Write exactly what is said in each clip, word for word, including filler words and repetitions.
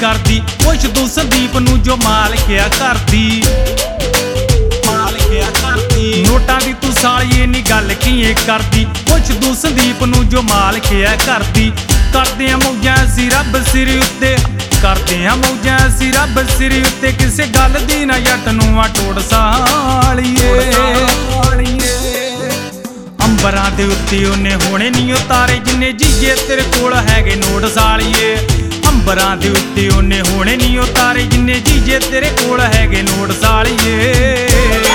करदी। पुछ तू संदीप नू जो माल क्या करदी, माल क्या करदी। नोटां दी तू सालिए नी गल किए करदी। पुछ तू संदीप नू जो माल क्या करदी। करदे आ मौजां असीं रब सिर उत्ते, करदे आ मौजां असीं रब सिर उत्ते। किसे गल दी ना जट नूं आ टोड़ सालिए। अंबरां दे उत्ते ओने होणे नी उतारे जिन्ने जीजे तेरे कोल हैगे नोट सालिए। अंबरां दे उत्ते ओने होणे नी उतारे जिन्ने जीजे तेरे कोल हैगे नोट सालिए।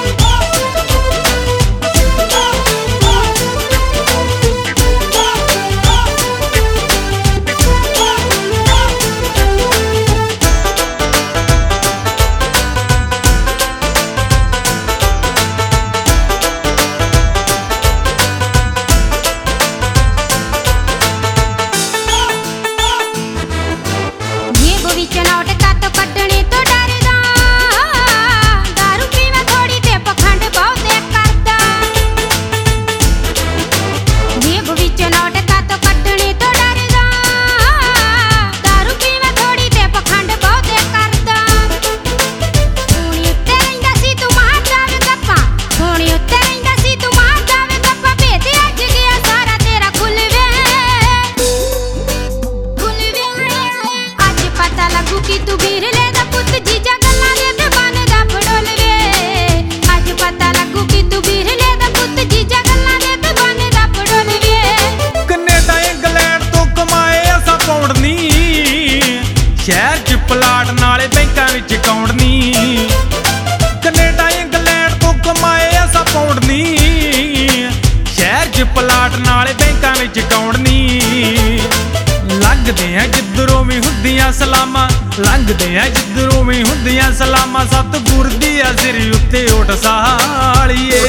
शहर च पलाट नाले बैंकां विच अकाउंट नी। कनेडा इंग्लैंड तो कमाए ऐसा पाउंड नी। शहर च पलाट नाले बैंकां विच अकाउंट नी। लंघदे आ जिधरों भी हुंदियां सलामां, लंघदे आ जिधरों भी हुंदियां सलामां। सतगुर दी आ सिर उत्ते उठ सालिए।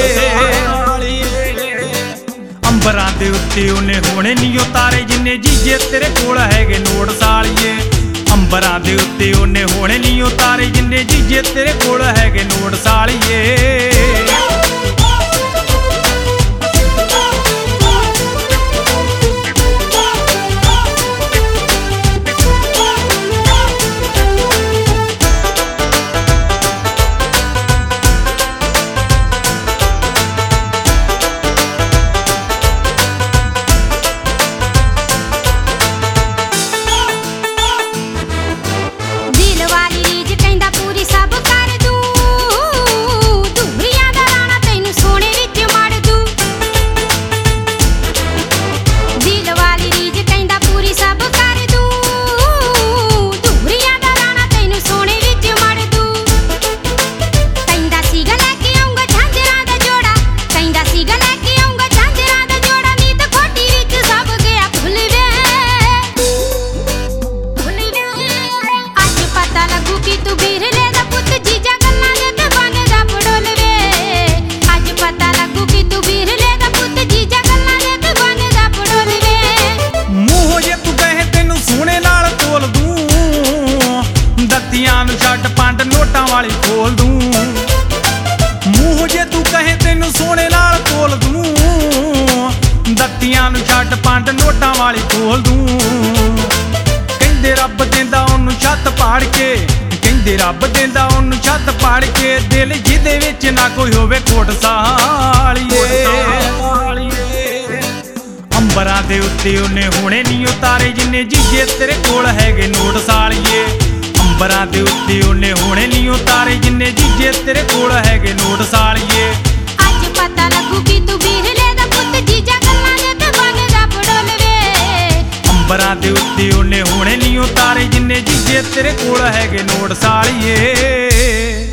अंबरां दे उत्ते ओने होणे नी उतारे जिन्ने जीजे तेरे कोल हैगे नोट सालिए। अंबरां दे उत्ते ओने होणे नी उतारे जिन्ने जीजे तेरे कोल हैगे नोट सालिए। छड्ड पंड नोटां वाली खोल दूं। मूंह जे तू कहे तेनू सोने नाल तोल दूं। दत्तियां नू छड्ड पंड नोटां वाली खोल दूं। कहंदे रब देंदा ओनू छत पाड़ के, कहंदे रब देंदा ओनू छत पाड़ के। दिल जिहदे विच ना कोई होवे कोट सालिए। अंबरां दे उत्ते ओने होणे नी उतारे जिन्ने जीजे तेरे कोल हैगे नोट सालिए। अंबरां दे उत्ते ओने होणे नी उतारे जिन्ने जीजे तेरे कोल हैगे नोट सालिए। अज पता लगू कि तू बीरले दा पुत्त जीजा गल्लां दे ते बनदा पड़ोलवे। अंबरां दे उत्ते ओने होणे नी उतारे जिन्ने जीजे तेरे कोल हैगे नोट सालिए।